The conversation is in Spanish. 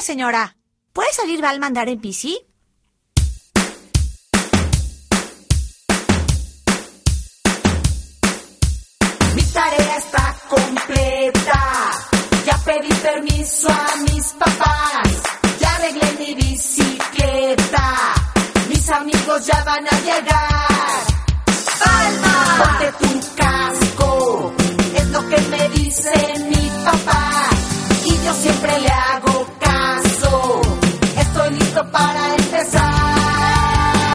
señora. ¿Puede salir Balma a andar en bici? Mi tarea está completa. Ya pedí permiso a mis papás. Ya arreglé mi bicicleta. Mis amigos ya van a llegar. ¡Balma! Ponte tu casco. Es lo que me dice mi